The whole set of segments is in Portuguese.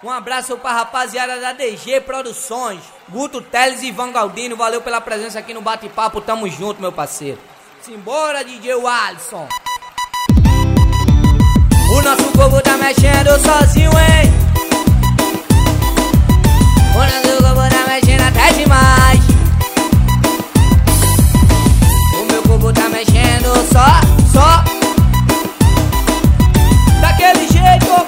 Um abraço pra rapaziada da DG Produções, Guto Teles e Ivan Galdino. Valeu pela presença aqui no Bate-Papo, tamo junto, meu parceiro. Simbora, DJ Alisson. O nosso povo tá mexendo sozinho, hein? O nosso povo tá mexendo até demais. O meu povo tá mexendo só daquele jeito.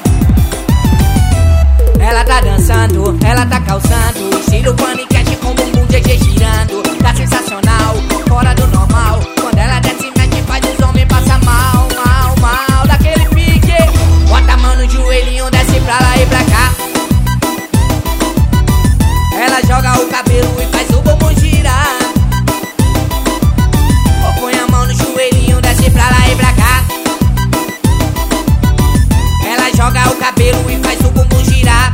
Ela tá dançando, ela tá calçando, estilo paniquete com bumbum GG girando. Tá sensacional, fora do normal. Quando ela desce, mexe, faz os homens passar mal, mal, mal. Daquele pique, bota a mão no joelhinho, desce pra lá e pra cá. Ela joga o cabelo e faz o bumbum girar. Ou põe a mão no joelhinho, desce pra lá e pra cá. Ela joga o cabelo e faz o bumbum girar.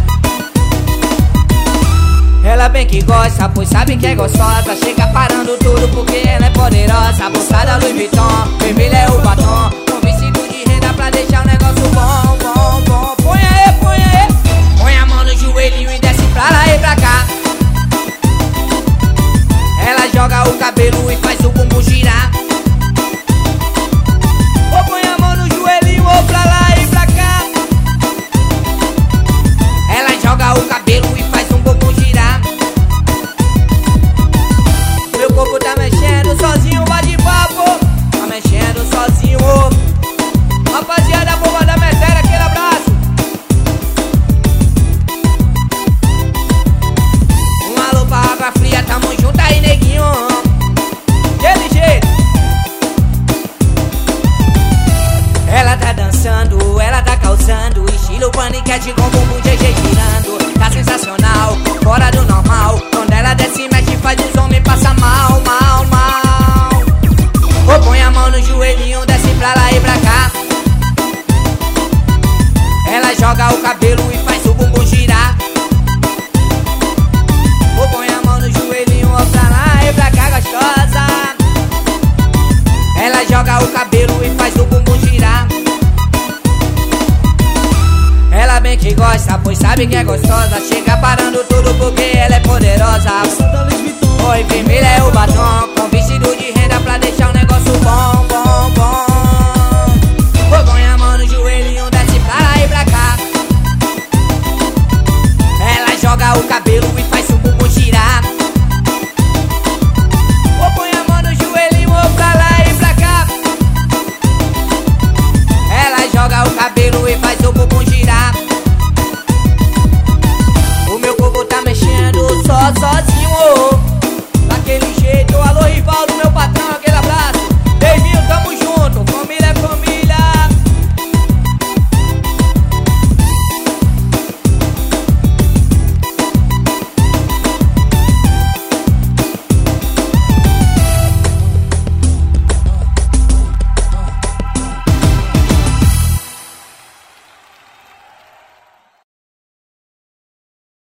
Ela bem que gosta, pois sabe que é gostosa. Chega parando tudo porque ela é poderosa. Bolsada Louis Vuitton, vermelho é o batom, com vestido de renda pra deixar o negócio bom, bom, bom. Põe aí, põe aí. Põe a mão no joelhinho e desce pra lá e pra cá. Ela joga o cabelo e faz o bumbum girar. Ou põe a mão no joelhinho ou pra lá e pra cá. Ela joga o cabelo e faz um bumbum girar. Meu corpo tá mexendo sozinho, bate-papo. Tá mexendo sozinho. Rapaziada, boa da matéria, aquele abraço. Um alô pra água fria, tamo junto aí, neguinho. Dele jeito. Ela tá dançando, ela tá calçando, estilo paniquete com bumbum GG girando. Tá sensacional, fora do normal. Quando ela desce, mexe, faz os homens passar mal, mal, mal. Ou põe a mão no joelhinho, desce pra lá e pra cá. Ela joga o cabelo e faz o bumbum girar. Ou põe a mão no joelhinho, ou pra lá e pra cá, gostosa. Ela joga o cabelo e faz o bumbum girar. Ela bem que gosta, pois sabe que é gostosa. Chega parando tudo porque ela é poderosa. Oi, vermelho é o batom, com vestido de renda pra deixar o negócio bom, bom, bom. Ou põe a mão no joelhinho, desce pra lá e pra cá. Ela joga o cabelo